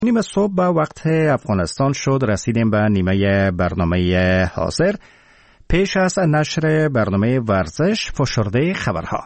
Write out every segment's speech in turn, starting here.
نیمه صبح به وقت افغانستان شد، رسیدیم به نیمه برنامه حاضر. پیش از نشر برنامه ورزش، فشرده خبرها.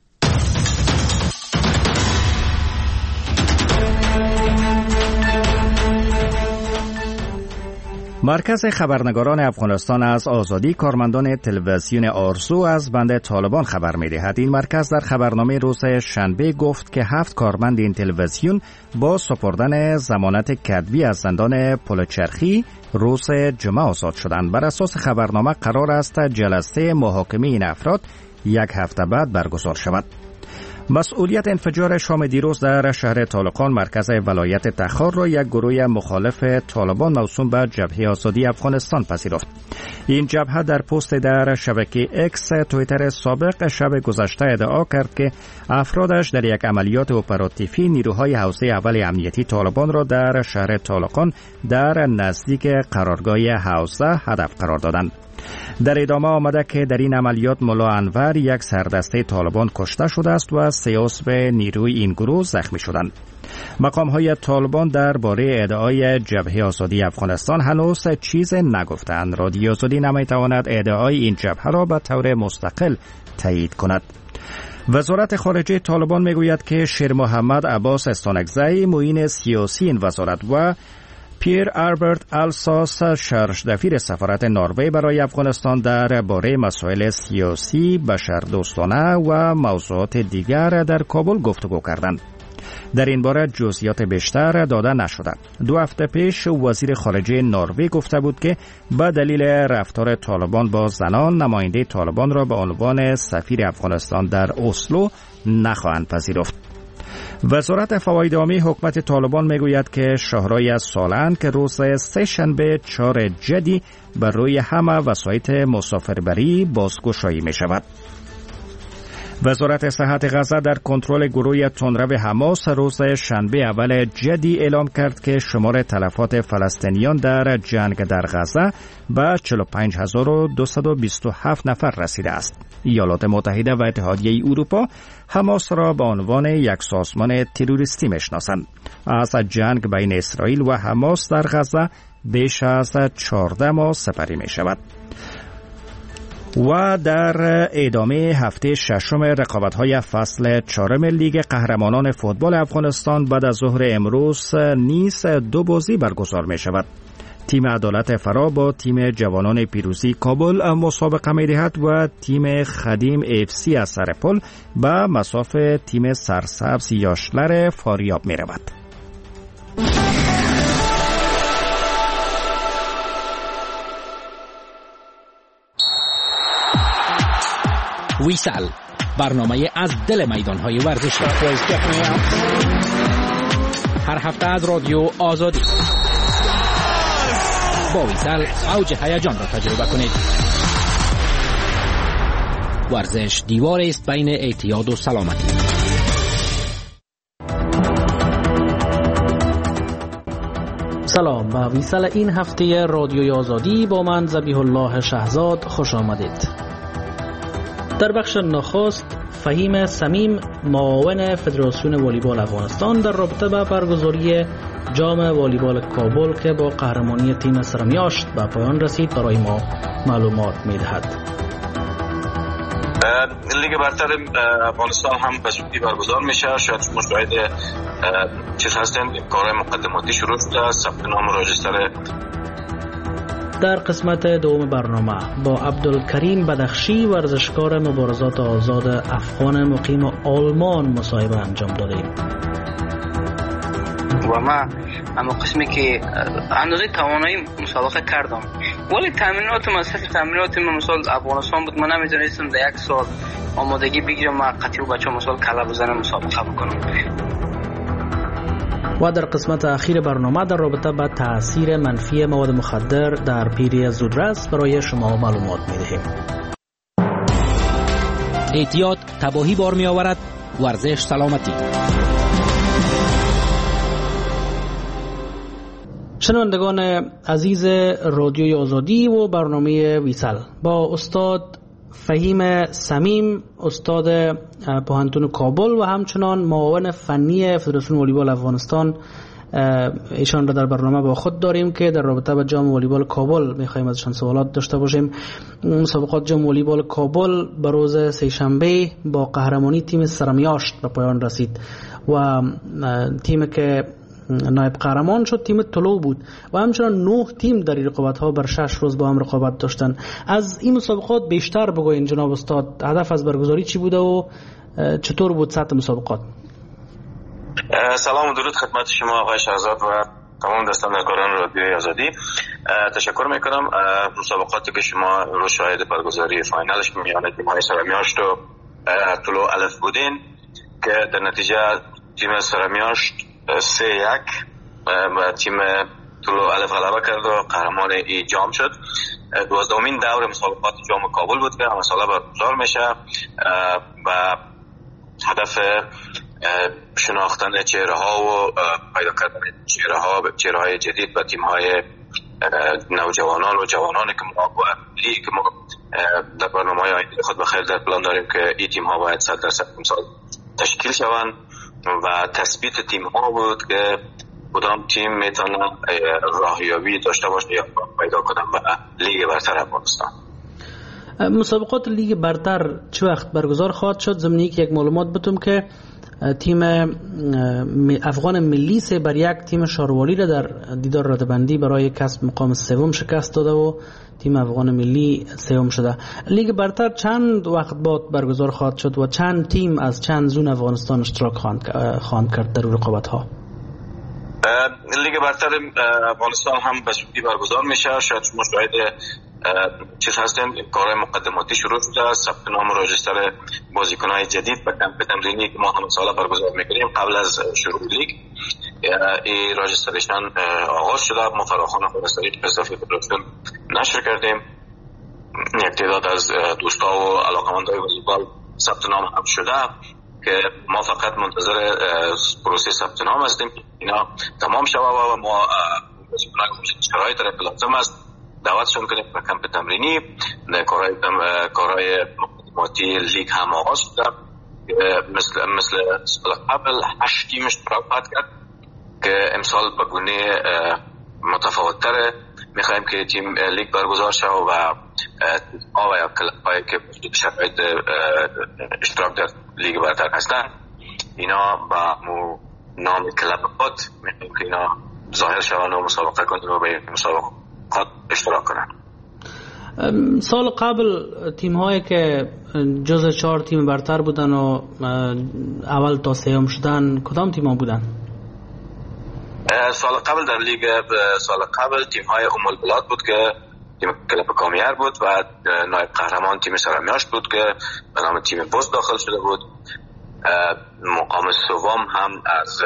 مرکز خبرنگاران افغانستان از آزادی کارمندان تلویزیون آرزو از بند طالبان خبر می‌دهد. این مرکز در خبرنامه روز شنبه گفت که 7 کارمند این تلویزیون با سپردن ضمانت کتبی از زندان پلچرخی روز جمعه آزاد شدند. بر اساس خبرنامه قرار است جلسه محاکمه این افراد 1 هفته بعد برگزار شود. مسئولیت انفجار شام دیروز در شهر طالقان مرکز ولایت تخار را یک گروه مخالف طالبان موسوم به جبهه آزادی افغانستان پذیرفت. این جبهه در پست در شبکه اکس توییتر سابق شب گذشته ادعا کرد که افرادش در یک عملیات اپراتیوی نیروهای حوزه اول امنیتی طالبان را در شهر طالقان در نزدیک قرارگاه حوزه هدف قرار دادند. در ادامه آمده که در این عملیات ملا انور، یک سردسته طالبان، کشته شده است و 3 عضو نیروی این گروه زخمی شدند. مقام‌های طالبان درباره ادعای جبهه آزادی افغانستان هنوز چیز نگفتند. رادیو آزادی نمی‌تواند ادعای این جبهه را به طور مستقل تایید کند. وزارت خارجه طالبان میگوید که شیر محمد عباس استانکزی، معین سیاسی این وزارت، و پیر آلبرت آلساس، شرشدفیر سفارت نروژ برای افغانستان درباره مسائل سیاسی، بشردوستانه و موضوعات دیگر در کابل گفتگو کردند. در این باره جزئیات بیشتر داده نشده. 2 هفته پیش وزیر خارجه نروژ گفته بود که به دلیل رفتار طالبان با زنان، نماینده طالبان را به عنوان سفیر افغانستان در اسلو نخواهند پذیرفت. وزارت فواید عامی حکومت طالبان میگوید که شاهرای از سالن که روز 3 شنبه 4 جدی بر روی همه وسایط مسافربری بازگشایی می شود. وزارت صحت غزه در کنترل گروه تندرو حماس روز شنبه اول جدی اعلام کرد که شمار تلفات فلسطینیان در جنگ در غزه به 45227 نفر رسیده است. ایالات متحده و اتحادیه اروپا حماس را به عنوان یک سازمان تروریستی میشناسند. از جنگ بین اسرائیل و حماس در غزه بیش از 14 ماه سپری می شود. و در ادامه هفته ششم رقابت‌های فصل 4 لیگ قهرمانان فوتبال افغانستان بعد از ظهر امروز نیز 2 بازی برگزار می شود. تیم عدالت فرا با تیم جوانان پیروزی کابل مسابقه می دهد و تیم خدیم FC از سرپل به مصاف تیم سرسبز یاشلر فاریاب می رود. ویسل، برنامه از دل میدان‌های ورزشی، هر هفته از رادیو آزادی. با ویسل اوج هیجان را تجربه کنید. ورزش دیواری است بین اعتیاد و سلامتی. سلام، به ویسل این هفته رادیوی آزادی با من ذبیح الله شهزاد خوش آمدید. در بخش نخست، فهیم صمیم، معاون فدراسیون والیبال افغانستان، در رابطه با برگزاری جام والیبال کابل که با قهرمانی تیم سرمیاشت به پایان رسید برای ما معلومات می‌دهد. لیگ برتر افغانستان هم به زودی برگزار میشه. شاید شما شاهد چیز هستین، کارهای مقدماتی شروع شده است. ثبت نام و راجستر. در قسمت دوم برنامه با عبدالکریم بدخشی، ورزشکار مبارزات آزاد افغان مقیم آلمان، مصاحبه انجام دادیم. و ما اما قسمی که اندازه توانایی مسابقه کردم، ولی تمرینات مصرف تمرینات من مثال افغانستان بود، من نمیدونستم در 1 سال آمادگی بگیرم ما قطعی بچه مثال کلا بزنم مسابقه بکنم. و در قسمت اخیر برنامه در رابطه با تأثیر منفی مواد مخدر در پیری زودرس برای شما معلومات می‌دهیم. اعتیاد تباهی بار می‌آورد، ورزش سلامتی. شنوندگان عزیز رادیوی آزادی و برنامه ویسل، با استاد فهیم صمیم، استاد پوهنتون کابل و همچنان معاون فنی فدراسیون والیبال افغانستان ایشان را در برنامه با خود داریم که در رابطه با جام والیبال کابل می‌خوایم ازشان سوالات داشته باشیم. مسابقات جام والیبال کابل به روز سه‌شنبه با قهرمانی تیم سرمیاشت به پایان رسید و تیمی که نایب قهرمان شد تیم طلوع بود و همچنان 9 تیم در رقابت‌ها بر 6 روز با هم رقابت داشتن. از این مسابقات بیشتر بگوین جناب استاد، هدف از برگزاری چی بوده و چطور بود سطح مسابقات؟ سلام و درود خدمت شما آقای شهزاد و تمام دستاندرکاران رادیوی آزادی. تشکر میکنم. مسابقاتی که شما رو شاهد برگزاری فاینالش میان تیم‌های سرمیاشت و طلوع الف بودین که در نتیجه تیم سرمیاشت 3-1 و تیم طلوع الف غلبه کرد و قهرمان ای جام شد. 12مین دور مسابقات جام کابل بود که هر ساله برگزار میشه و هدف شناختن چهره ها و پیدا کردن چهره های جدید و تیم های نوجوانان و جوانانی که ما در برنامه های آینده خود بخیر در پلان داریم که این تیم ها باید 100% امسال تشکیل شوند و تثبیت تیم ها بود که کدام تیم میتونه راهیابی داشته باشه یا پیدا کنن به لیگ برتر افغانستان. مسابقات لیگ برتر چه وقت برگزار خواهد شد؟ ضمن اینکه یک معلومات بدم که تیم افغان ملی 3-1 تیم شاروالی را در دیدار ردبندی برای کسب مقام سوم شکست داده و تیم افغان ملی سوم شده. لیگ برتر چند وقت بعد برگزار خواهد شد و چند تیم از چند زون افغانستان اشتراک خواهند کرد در رقابت ها؟ لیگ برتر افغانستان هم به زودی برگزار میشه. شاید شما شاهد چیز هستیم، کارهای مقدماتی شروع شده، ثبت نام و راجستر بازیکن‌های جدید به کمپ تمرینی که ما هم ساله برگزار میکنیم قبل از شروع لیگ این راجسترشن آغاز شده. ما فراخوان خودستری که اضافه فدراسیون نشر کردیم. یک تعداد از دوستا و علاقمندای والیبال ثبت نام هم شده که ما فقط منتظر پروسه ثبت نام هستیم اینا تمام شود و ما بازیکنان شرایط را که لازم است دعوتشون کنیم به کمپ تمرینی. کارهای مقدماتی لیگ هم آغاز شده. مثل سال قبل 8 تیم اشتراک کرد که امسال به گونه متفاوت‌تر می‌خوایم که تیم لیگ برگزار شود و یا کلاب‌هایی که شرایط اشتراک در لیگ برتر هستند اینا با نام کلاب‌ها می‌خوایم که اینا ظاهر شوند و مسابقه کنند و به مسابقات اشتراک کنند. سال قبل تیم هایی که جز 4 تیم برتر بودن و اول تا سوم شدن کدام تیم ها بودن؟ سال قبل در لیگ سال قبل تیم های البلاد بود که تیم کلاب کامیار بود و نایب قهرمان تیم سرمیاشت بود که به نام تیم بوز داخل شده بود. مقام سوم هم از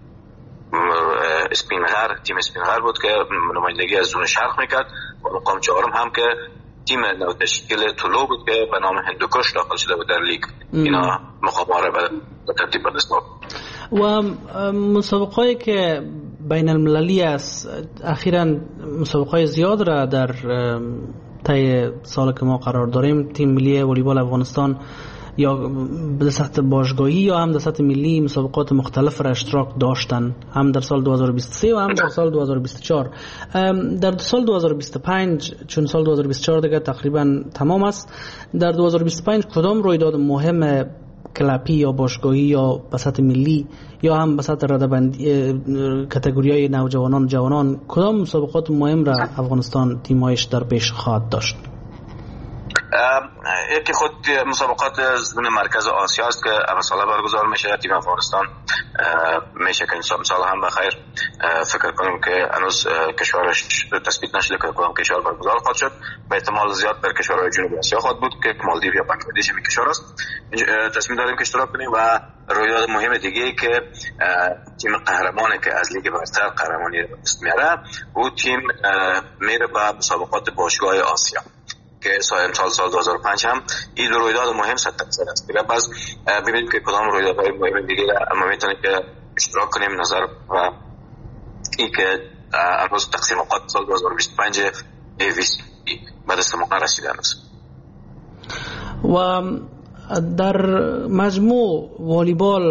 اسپینغر تیم اسپینغر بود که نمایندگی از زون شرق میکرد و مقام چهارم هم که تیم نوتشکیل طلوع بود که به نام هندوکش داخل شده بود در لیگ. اینا مقام‌ها را به ترتیب بدست و مسابقه‌ای که بین المللی است اخیراً مسابقه‌های زیاد را در طی سال که ما قرار داریم تیم ملی والیبال افغانستان یا به سطح باشگاهی یا هم در سطح ملی مسابقات مختلف را اشتراک داشتن، هم در سال 2023 و هم در سال 2024. در سال 2025 چون سال 2024 دیگه تقریبا تمام است، در 2025 کدام رویداد مهم کلپی یا باشگاهی یا به سطح ملی یا هم به سطح ردبندی کاتگوری‌های نوجوانان جوانان کدام مسابقات مهم را افغانستان تیم‌هایش در پیش خواهد داشت؟ یکی خود مسابقات زون مرکز آسیا است که اول ساله برگزار میشه. تیم افغانستان میشه که امسال هم بخیر فکر کنیم که هنوز کشورش تثبیت نشده که کدام کشور برگزار خواهد شد. به احتمال زیاد در کشورهای جنوبی آسیا خواهد بود که مالدیو یا بنگلادش این کشور است. تصمیم داریم که اشتراک کنیم و رویداد مهم دیگه که تیم قهرمانی که از لیگ برتر قهرمانی دست میاره او تیم میره به مسابقات باشگاه آسیا که سال 2005 هم این رویداد مهم 100% است. دیگه باز ببینیم که کدام رویدادهای مهم دیگه ما میتونیم که اشتراک کنیم نظر و این که امروز تقسیم اوقات سال 2025 دیویس به دست ما رسیده است. و در مجموع والیبال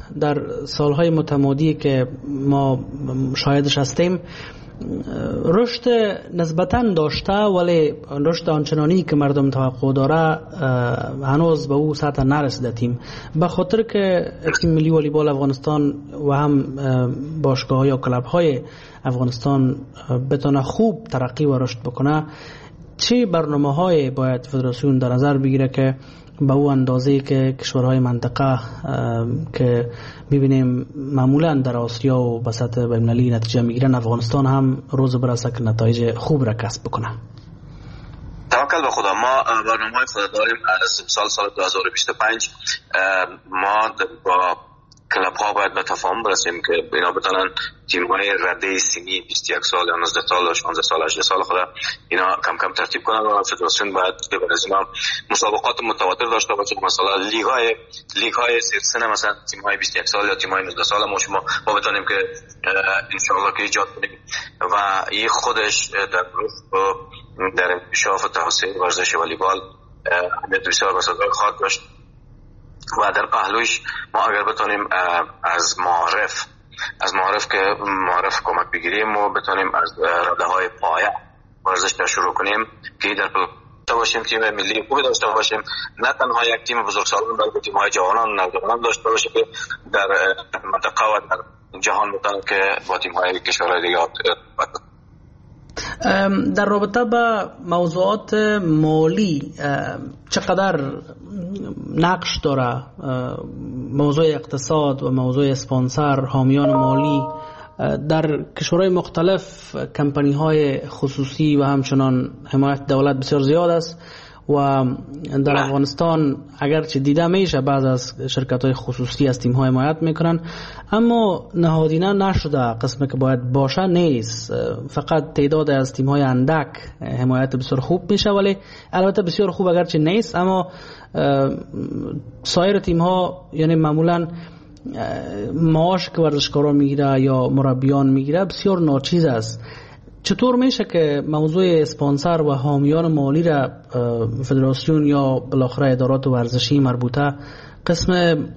در سالهای متمادی که ما شاهدش هستیم رشد نسبتاً داشته، ولی رشد آنچنانی که مردم توقع داره هنوز به او سطح نرسیده تیم، به خاطر که تیم ملی والیبال افغانستان و هم باشگاه یا کلب های افغانستان بتونه خوب ترقی و رشد بکنه. چه برنامه های باید فدراسیون در نظر بگیره که به او اندازه که کشورهای منطقه که میبینیم معمولا در آسیا و به سطح بین‌المللی نتیجه میگیرن، افغانستان هم روز برسه که نتایج خوب را کسب بکنه؟ توکل به خدا. ما برنامه‌های خود داریم از سال 2025. ما با کلاب ها باید به تفاهم برسیم که اینا بتونن تیم های رده سنی 21 سال یا 19 سال 16 سال 18 سال خود اینا کم کم ترتیب کنن و فدراسیون باید ببرز اینا مسابقات متواتر داشته باشه. مثلا لیگ های سن مثلا تیم های 21 سال یا تیم های 19 سال ما بتونیم که ان شاء الله که ایجاد کنیم و این خودش در انکشاف و توسعه ورزش والیبال اهمیت بسیار بزرگ خواهد داشت. و در پهلوش ما اگر بتونیم از معارف که معارف کمک بگیریم و بتونیم از رده های پایه ورزش را شروع کنیم که در داشته باشیم تیم ملی خوبی داشته باشیم، نه تنها یک تیم بزرگسالان بلکه تیم های جوانان و نوجوانان داشته باشیم که در منطقه و در جهان بتونن که با تیم های کشورهای دیگه در رابطه با موضوعات مالی چقدر نقش داره موضوع اقتصاد و موضوع اسپانسر، حامیان مالی در کشورهای مختلف؟ کمپانی های خصوصی و همچنان حمایت دولت بسیار زیاد است و در افغانستان اگرچه دیده میشه بعض از شرکت های خصوصی از تیم های حمایت میکنن، اما نهادینه نشده قسمی که باید باشه نیست. فقط تعداد از تیم های اندک حمایت بسیار خوب میشه، ولی البته بسیار خوب اگرچه نیست، اما سایر تیم ها یعنی معمولا معاش که ورزشکاران میگیره یا مربیان میگیره بسیار ناچیز است. چطور میشه که موضوع اسپانسر و حامیان مالی را فدراسیون یا بالاخره ادارات ورزشی مربوطه قسم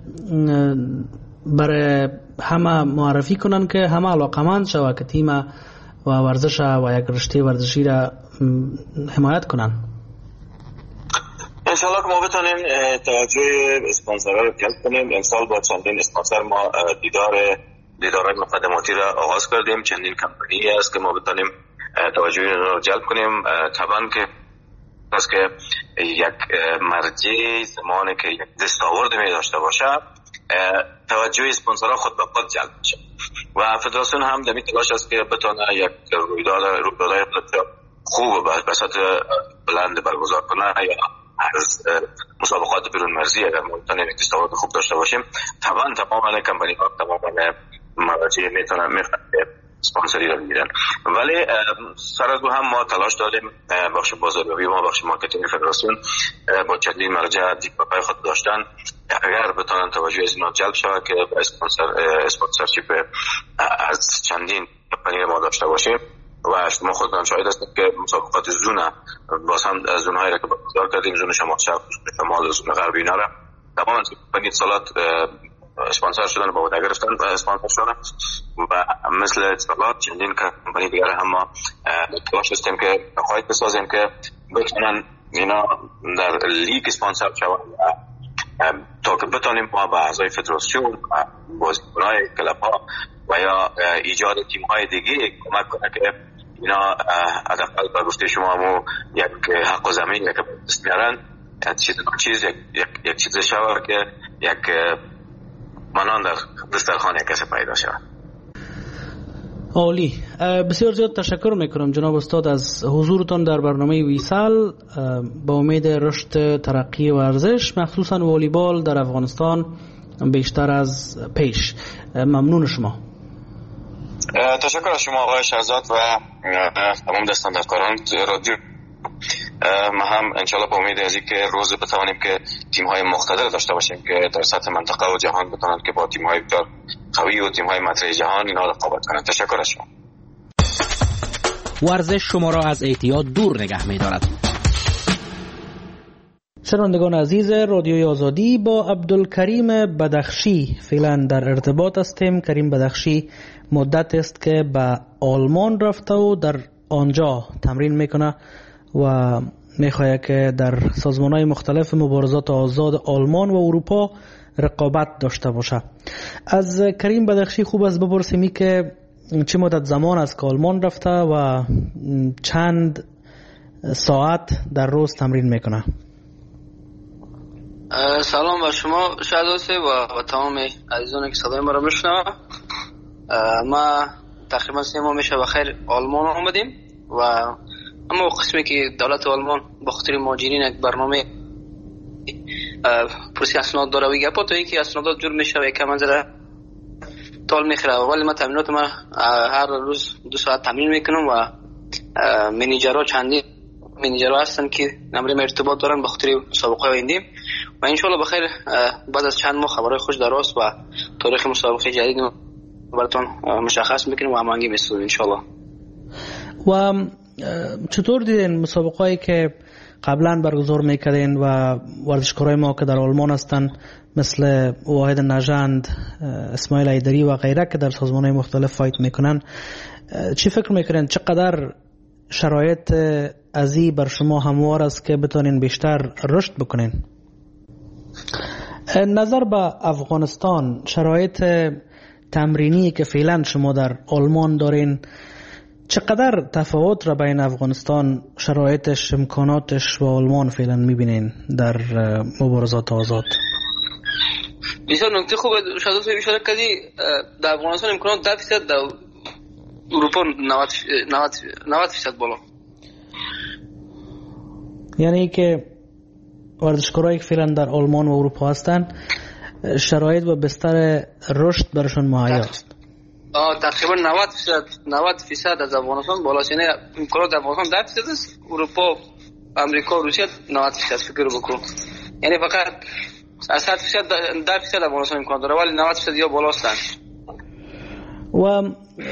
برای همه معرفی کنن که همه علاقمند شوه که تیم و ورزش و یک رشته ورزشی را حمایت کنن؟ انشاءالله که ما بتونیم توجه اسپانسرها رو جلب کنیم. امسال با چندین اسپانسر ما دیدارهای مقدماتی را آغاز کردیم. چندین کمپانی است که ما بتونیم توجه رو جلب کنیم. طبعا که از که یک مرجع زمانی که یک دستاورد می داشته باشه توجه اسپانسرها خود به خود جلب میشه و فدراسیون هم در تلاش است که بتونه یک رویدادهای خوب به سطح بلند برگزار کنه یا از مسابقات بیرون مرزی اگر ما بتونیم یک دستاورد خوب داشته باشیم طبعا تمام کمپانی ها تمام مرجع میتونن اسپانسری رو بگیرن. ولی سر از هم ما تلاش داریم بخش بازاریابی و بخش مارکتینگ فدراسیون با چندین مرجع دیدگاه خود داشتن اگر بتونن توجه از اینا جلب شود که اسپانسرشیپ از چندین کمپانی ما داشته باشیم و شما خودتان شاهد هستید که مسابقات زون باز هم زون‌هایی را که برگزار کردیم، زون شمال شرق، شمال، زون غربی، اینا را تمام کمپانی اتصالات اسپانسر شدن با عهده گرفتن و اسپانسر شدن و مثل اتصالات چندین کمپانی دیگر هم ما تلاش هستیم که خواهید بسازیم که بتونن اینا در لیگ اسپانسر شوند تا که بتونیم ما با اعضای فدراسیون بازیکن‌های کلب‌ها و یا ایجاد تیم‌های دیگه کمک کنه که اینا حداقل به گفته شما هم یک حق و زمین یک بسیارن یک چیز شوه که یک منان در دسترخوان یک کسی پیدا شود. عالی، بسیار زیاد تشکر میکنم جناب استاد از حضورتان در برنامه ویسال. با امید رشد ترقی ورزش مخصوصا والیبال در افغانستان بیشتر از پیش. ممنون شما. تشکر از شما آقای شهزاد و تمام دستاندرکاران رادیو. ما هم انشالله با امید از اینکه روز بتوانیم که تیم‌های مقتدر داشته باشیم که در سطح منطقه و جهان بتوانند که با تیم‌های بسیار قوی و تیم‌های مطرح جهان اینا رقابت کنند. تشکر از شما. ورزش شما را از اعتیاد دور نگه می‌دارد. شنوندگان عزیز رادیوی آزادی با عبدالکریم بدخشی فعلا در ارتباط هستیم. کریم بدخشی مدت است که به آلمان رفته و در آنجا تمرین میکنه و میخواد که در سازمانهای مختلف مبارزات آزاد آلمان و اروپا رقابت داشته باشه. از کریم بدخشی خوب است بپرسیمی که چه مدت زمان است که آلمان رفته و چند ساعت در روز تمرین میکنه؟ سلام با شما شادوسه و تمام عزیزانی که صدای ما را میشنوند. ما تقریبا 3 ماه میشه بخیر آلمان آمدیم و اما قسمی که دولت آلمان با خاطر مهاجرین یک برنامه پروسه اسناد داره و گپا تا اینکه اسنادات جور میشه و یکم منظره طول میخوره. ولی ما تمرینات ما هر روز 2 ساعت تمرین میکنم و منیجرها چندین منیجرها هستن که نمره ارتباط دارن به خاطر مسابقه آینده و انشالله بخیر بعد از چند ماه خبرهای خوش دراست و تاریخ مسابقه جدید براتون مشخص میکنیم و هماهنگی می‌سازیم انشالله. و چطور دیدین مسابقه‌ای که قبلا برگزار میکردین و ورزشکارای ما که در آلمان هستن مثل واحد نژند، اسماعیل ایدری و غیره که در سازمان‌های مختلف فایت میکنن، چی فکر میکنین چقدر شرایط ازی بر شما هموار است که بتونین بیشتر رشد بکنین؟ نظر به افغانستان، شرایط تمرینی که فعلا شما در آلمان دارین چقدر تفاوت را بین افغانستان شرایطش، امکاناتش و آلمان فعلا میبینین در مبارزات آزاد؟ بسیار نکته خوبه شادوس اشاره کردی. در افغانستان امکانات 10%، در اروپا 90% بالا. یعنی که ورزشکارایی که فعلا در آلمان و اروپا هستن شرایط و بستر رشد برشون مهیا است. تقریبا 90% از افغانستان بالاست. یعنی امکانات افغانستان 10% است، اروپا، امریکا، روسیه 90% فکر بکن. یعنی فقط از 10% افغانستان امکان داره ولی 90% یا بالاستن. و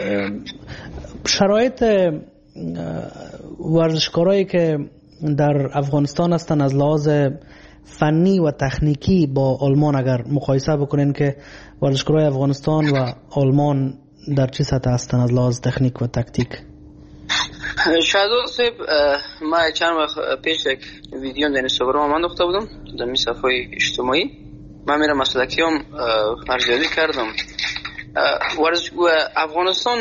شرایط ورزشکارایی که در افغانستان هستن از لحاظ فنی و تکنیکی با آلمان اگر مقایسه بکنین که ورزشکارای افغانستان و آلمان در چه سطح هستن از لحاظ تکنیک و تاکتیک؟ شادو صاحب، ما چند وقت پیش یک ویدیو در اینستاگرام انداخته بودم در می صفحه اجتماعی. من میرم مسلکیام ارزیابی کردم. افغانستان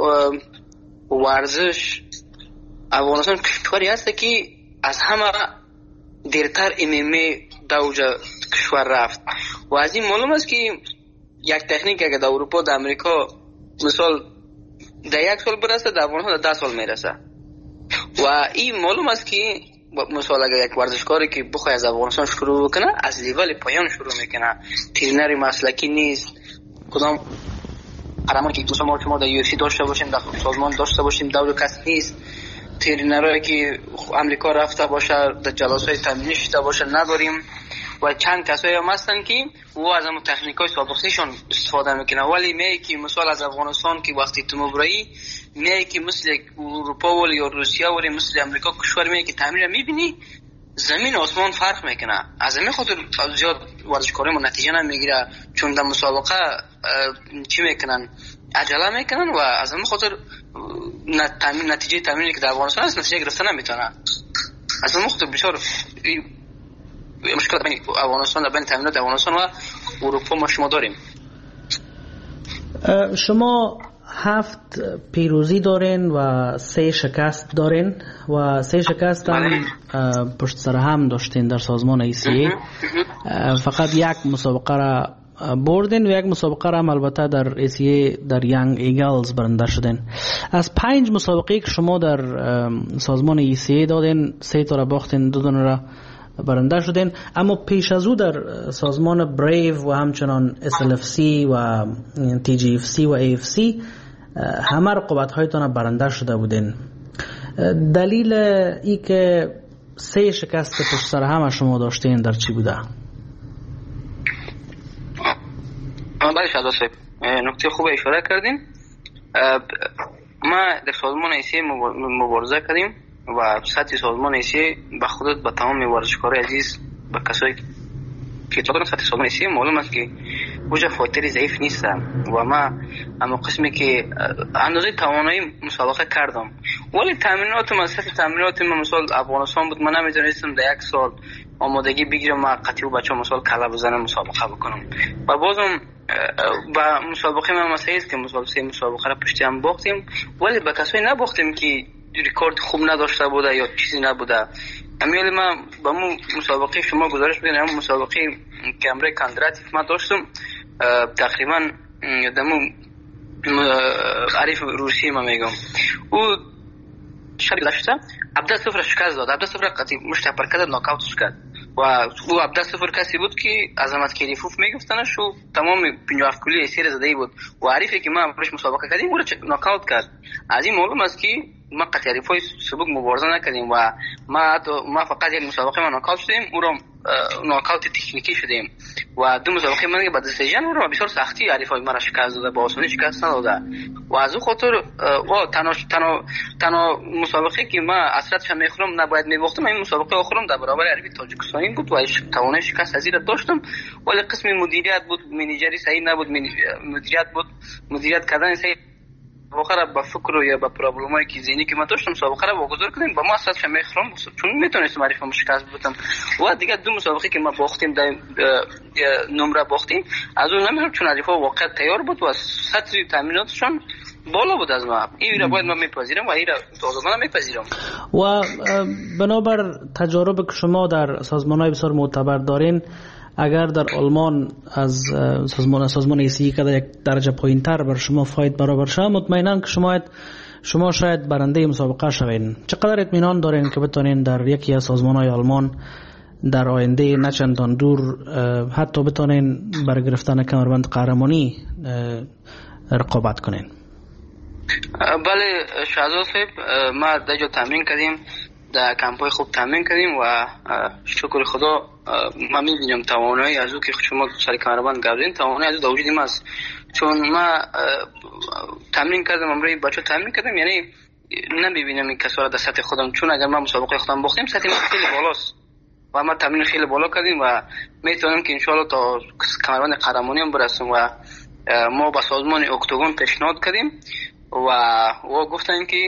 ورزش، افغانستان کشوری هست که از همه دیرتر MMA دوجه کشور رفت و از این معلوم است که یک تکنیک اگر در اروپا، در امریکا مثال در 1 سال برسه، در افغانستان در 10 سال میرسه. و این معلوم است که مثال اگر یک ورزشکاری که بخواد از افغانستان شروع کنه از لیول پایان شروع میکنه، ترینر مسلکی نیست. کدام قدمانی که مثلا ما در UFC داشته باشیم، در سازمان داشته باشیم، دور کس نیست. ترینرایی که امریکا رفته باشه، در جلسات تمرینی شده باشه نداریم و چند کسایی هم هستن که او از همون تکنیکای سابقه‌شون استفاده میکنه. ولی میگه که مثال از افغانستان که وقتی تو مبرایی میگه که مثل اروپا و یا روسیه و مثل امریکا کشور میگه که تمرین میبینی زمین آسمان فرق میکنه. از همین خاطر زیاد ورزشکارای نتیجه نمیگیره، چون در مسابقه چی میکنن، عجله میکنن و از همین خاطر نتیجه تمرینی که در افغانستان است نتیجه گرفتن نمیتونه. از همین خاطر بسیار مشکل بین افغانستان و بین تمرینات افغانستان و اروپا ما شما داریم. شما 7 پیروزی دارین و 3 شکست دارین و 3 شکست هم پشت سر هم داشتین در سازمان ICA. فقط یک مسابقه را بردین و یک مسابقه را هم البته در ICA در یانگ ایگلز برنده شدین. از 5 مسابقه که شما در سازمان ICA دادین 3 تا را باختین، 2 تا را برنده شدین. اما پیش از او در سازمان بریو و همچنان SLFC و TGFC و AFC همه رقابت هایتان برنده شده بودین. دلیل ای که 3 شکست پشت سر هم شما داشتین در چی بوده؟ بله شادو صاحب، نکته خوب اشاره کردین. ما در سازمان ICA مبارزه کردیم و سطح سازمان ICA به خودت به تمام ورزشکارای عزیز به کسایی که تا سطح سازمان سی معلوم است که اوجا فایتری ضعیف نیستم و ما اما قسمی که اندازه توانایی مسابقه کردم، ولی تامینات مسئله تامینات من مثلا افغانستان بود، من نمیدونستم در یک سال آمادگی بگیرم ما قطعی و بچه‌ها مثلا کلا بزنم مسابقه بکنم و بازم با مسابقه ما مسئله است که مسابقه را پشتی هم باختیم، ولی با کسایی نباختیم که ریکورد خوب نداشته بوده یا چیزی نبوده. امیالی من با مسابقه شما گزارش بدین، هم مسابقه که امره کاندراتیف ما داشتم تقریبا دمو عریف روسی ما میگم او شب داشته 17-0 شکست داد، 17-0 قطعی مشت پرکد ناکاوتش کرد و او 17-0 کسی بود که عظمت کریفوف میگفتنش و تمام 57 کلی اسیر زده بود و عریفی که ما امروز مسابقه کردیم او را ناکاوت کرد. از این معلوم است که ما قطعی عریفای سبک مبارزه نکردیم و ما فقط یک مسابقه ما ناکاوت شدیم، او را ناکاوت تکنیکی شدیم و دو مسابقه من با دستیجن او را بسیار سختی عریفای ما را شکست داده، با آسانی شکست نداده و از او خاطر تنها مسابقه که ما اصلتش هم میخورم نباید میباختم این مسابقه آخرم در برابر عربی تاجیکستانی بود و توانای شکست پذیر داشتم، ولی قسم مدیریت بود، منیجری صحیح نبود، مدیریت کردن صحیح مسابقه را با فکر و یا با پرابلمایی که ذهنی که ما داشتم مسابقه را واگذار کردیم با ما اصلش هم میخورم چون میتونستم عربی شکست بدم و دیگه دو مسابقه که ما باختیم در نمره باختیم از اون نمیدونم چون عربی واقعا تیار بود و سطح تامیناتشون بالا بود از ما، این را باید ما میپذیرم و این را تازگانه میپذیرم. و بنابر تجارب که شما در سازمان‌های بسیار معتبر دارین، اگر در آلمان از سازمان ایسی که یک درجه پایین‌تر بر شما فاید برابر شد، مطمئناً که شما شاید برنده مسابقه شوین. چقدر اطمینان دارین که بتونین در یکی از سازمان‌های آلمان در آینده نه چندان دور حتی بتونین برای گرفتن کمربند قهرمانی رقابت کنین؟ بله شهزاد صاحب، ما در جا تمرین کردیم، در کمپای خوب تمرین کردیم و شکر خدا ما میبینیم توانایی از او که شما سر کمربند گردین توانایی از او در وجود ما است، چون ما تمرین کردم امروز بچه تمرین کردم، یعنی نمیبینم این کسا را در سطح خودم، چون اگر ما مسابقه خودم باختیم سطح ما خیلی بالاست و ما تمرین خیلی بالا کردیم و میتونم که انشاءالله تا کمربند قهرمانی هم برسیم و ما با سازمان اکتاگون پیشنهاد کردیم و گفتن که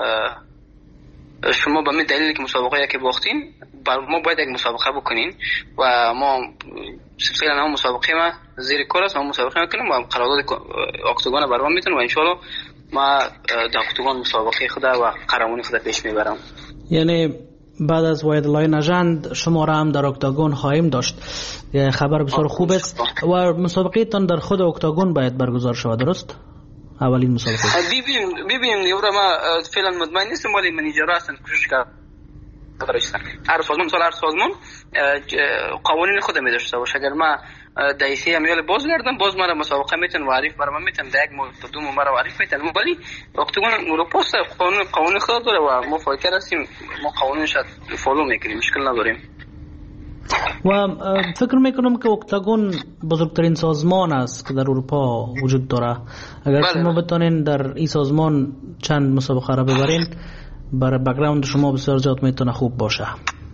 شما به می دلیلی که مسابقه که باختین ما باید یک مسابقه بکنین و ما سلسله نام مسابقه ما زیر کار است، ما مسابقه میکنیم و قرارداد اکتاگون برام میتونیم و انشالله ما در اکتاگون مسابقه خود و قهرمانی خود پیش میبرم. یعنی بعد از وایدلای نژند شما را هم در اکتاگون خواهیم داشت، خبر بسیار خوب است و مسابقه تان در خود اکتاگون باید برگزار شود، درست؟ اولین مسابقه ببینیم لیورا ما فعلا مطمئن نیستم ولی منیجرها هستن کوشش کردن هر سازمان قوانین خود می داشته باشه. اگر ما دایسی امیال باز گردم باز مرا مسابقه میتون و عریف برام میتون در یک مدت دو مرا عریف میتون، ولی اکتاگون اروپا قانون خود داره و ما فایتر هستیم، ما قوانینش فالو میکنیم، مشکل نداریم. و فکر میکنم که اکتاگون بزرگترین سازمان است که در اروپا وجود داره. اگر شما بتونین در این سازمان چند مسابقه را ببرین برای بک‌گراند شما بسیار زیاد میتونه خوب باشه.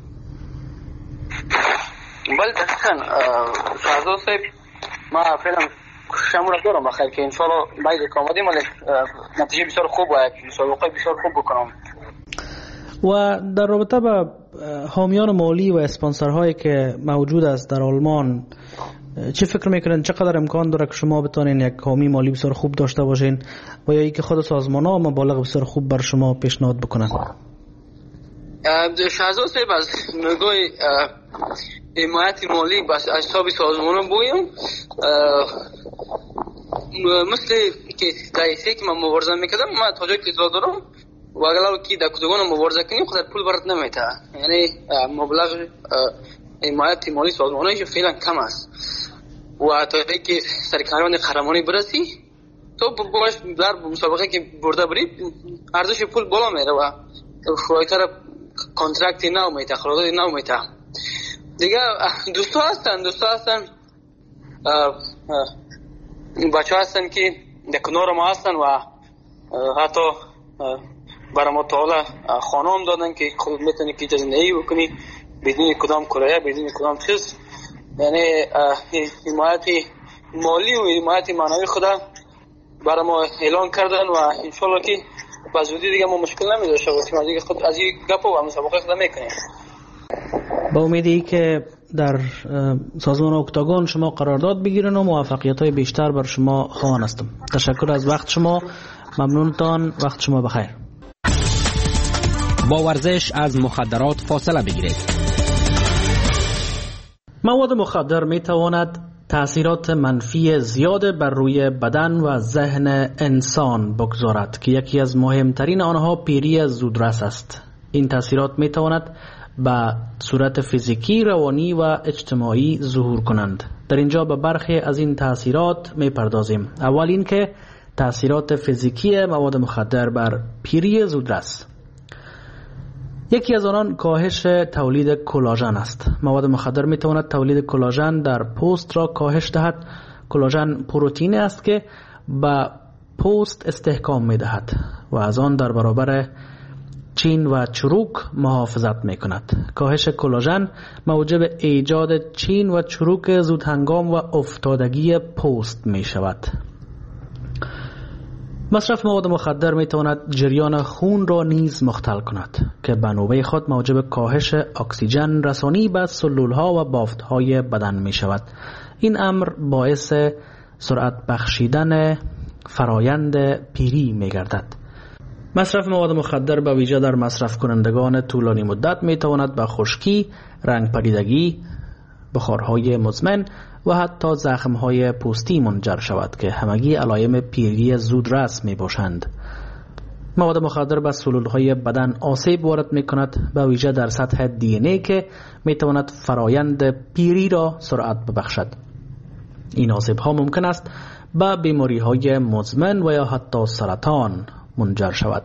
بله دقیقاً شهزاد صاحب، ما فعلا شما را دارم بخیر که انشاءالله باید کامادیم ولی نتیجه بسیار خوب و مسابقه بسیار خوب بکنم. و در رابطه با حامیان مالی و اسپانسرهایی که موجود است در آلمان، چه فکر میکنین چقدر امکان داره که شما بتونین یک حامی مالی بسیار خوب داشته باشین و یا اینکه خود سازمان‌ها مبالغ بسیار خوب بر شما پیشنهاد بکنن؟ شهزاد صاحب از نگاه حمایت مالی بس حساب سازمان‌ها بگویم، مثل که دایسه که من مبارزه میکردم ما تا جایی که اطلاع دارم و اگر که در اکتاگون مبارزه کنیم خود پول برات نمیته، یعنی مبلغ حمایت مالی سازمان‌هایی فعلا کم است و تا جایی که سرکاران قهرمانی برسی تو باش در مسابقه که برده بری ارزش پول بالا میره و فایتر کانترکتی نو میته، قراردادی نو میته. دیگه دوستا هستن بچه هستن که در کنار ما هستن و حتی برای ما تا حالا خانه هم دادن که خود میتونی که زندگی بکنی بدون کدام کرایه، بدون کدام چیز، یعنی حمایت مالی و حمایت معنوی خدا برای ما اعلان کردن و انشالله که به زودی دیگه ما مشکل نمی‌داشته باشیم، دیگه خود از این گپ و مسابقه خود میکنیم. با امیدی که در سازمان اکتاگون شما قرارداد بگیرن و موفقیت‌های بیشتر بر شما خواهان هستم. تشکر از وقت شما، ممنونتان، وقت شما بخیر. با ورزش از مخدرات فاصله بگیرید. مواد مخدر می تواند تأثیرات منفی زیاد بر روی بدن و ذهن انسان بگذارد که یکی از مهمترین آنها پیری زودرس است. این تأثیرات می تواند به صورت فیزیکی، روانی و اجتماعی ظهور کنند. در اینجا به برخی از این تأثیرات می پردازیم. اول این که تأثیرات فیزیکی مواد مخدر بر پیری زودرس. یکی از آنان کاهش تولید کلاژن است. مواد مخدر می تواند تولید کلاژن در پوست را کاهش دهد. کلاژن پروتئین است که به پوست استحکام می دهد و از آن در برابر چین و چروک محافظت می کند. کاهش کلاژن موجب ایجاد چین و چروک زودهنگام و افتادگی پوست می شود. مصرف مواد مخدر می تواند جریان خون را نیز مختل کند که به نوبه خود موجب کاهش اکسیژن رسانی به سلول ها و بافت های بدن می شود. این امر باعث سرعت بخشیدن فرایند پیری می گردد. مصرف مواد مخدر به ویژه در مصرف کنندگان طولانی مدت می تواند به خشکی، رنگ پریدگی، بخارهای مزمن و حتی زخمهای پوستی منجر شود که همگی علائم پیری زودرس می باشند. مواد مخدر به سلولهای بدن آسیب وارد می کند، به ویژه در سطح دی ان ای که می تواند فرایند پیری را سرعت ببخشد. این آسیب ها ممکن است به بیماری های مزمن و یا حتی سرطان منجر شود.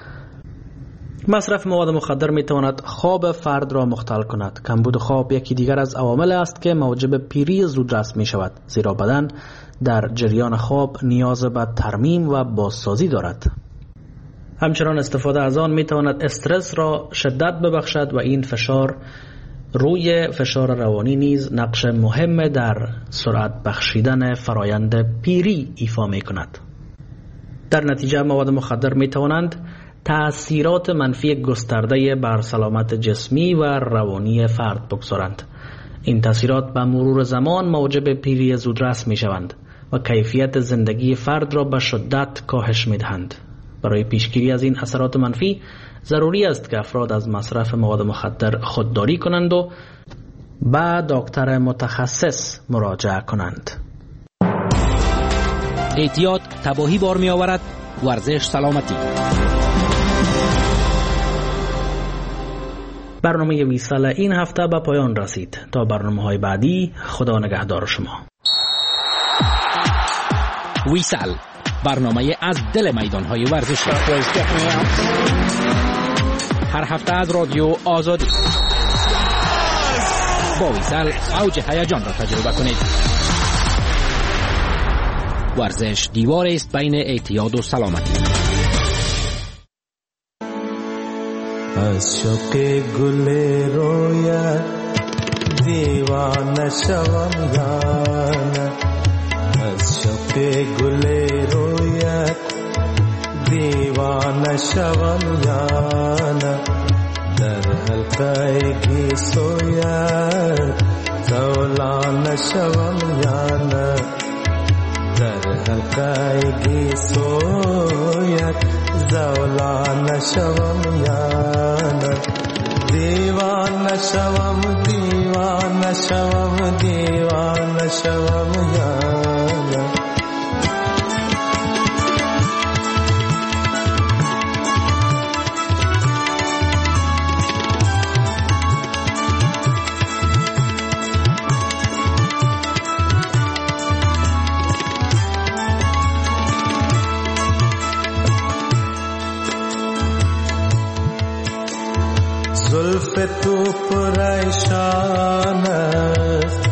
مصرف مواد مخدر می تواند خواب فرد را مختل کند. کمبود خواب یکی دیگر از عوامل است که موجب پیری زودرس می شود، زیرا بدن در جریان خواب نیاز به ترمیم و بازسازی دارد. همچنان استفاده از آن می تواند استرس را شدت ببخشد و این فشار روی فشار روانی نیز نقش مهم در سرعت بخشیدن فرایند پیری ایفا می کند. در نتیجه مواد مخدر می توانند تأثیرات منفی گسترده بر سلامت جسمی و روانی فرد بگذارند. این تأثیرات به مرور زمان موجب پیری زودرس می شوند و کیفیت زندگی فرد را به شدت کاهش می دهند. برای پیشگیری از این اثرات منفی ضروری است که افراد از مصرف مواد مخدر خودداری کنند و به دکتر متخصص مراجعه کنند. احتیاط تباهی بار می آورد. ورزش سلامتی. برنامه ویسال این هفته به پایان رسید. تا برنامه‌های بعدی، خدا نگهدار شما. ویسال، برنامه از دل میدان‌های ورزشی. هر هفته از رادیو آزادی. با ویسال اوج هیجان را تجربه کنید. ورزش دیوار است بین اعتیاد و سلامتی. از شوق گل رویت دیوانه شوم یانه، از شوق گل رویت دیوانه شوم یانه، در حلقه گیسویت زولانه شوم یانه، در حلقه گیسویت زولانه شوم یانه، دیوانه شوم دیوانه شوم دیوانه شوم یانه. زلف تو پریشان است،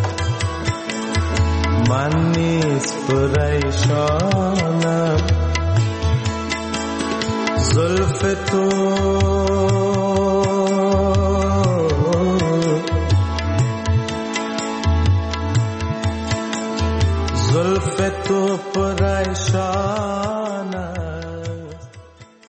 من نیز پریشانم، زلف تو تو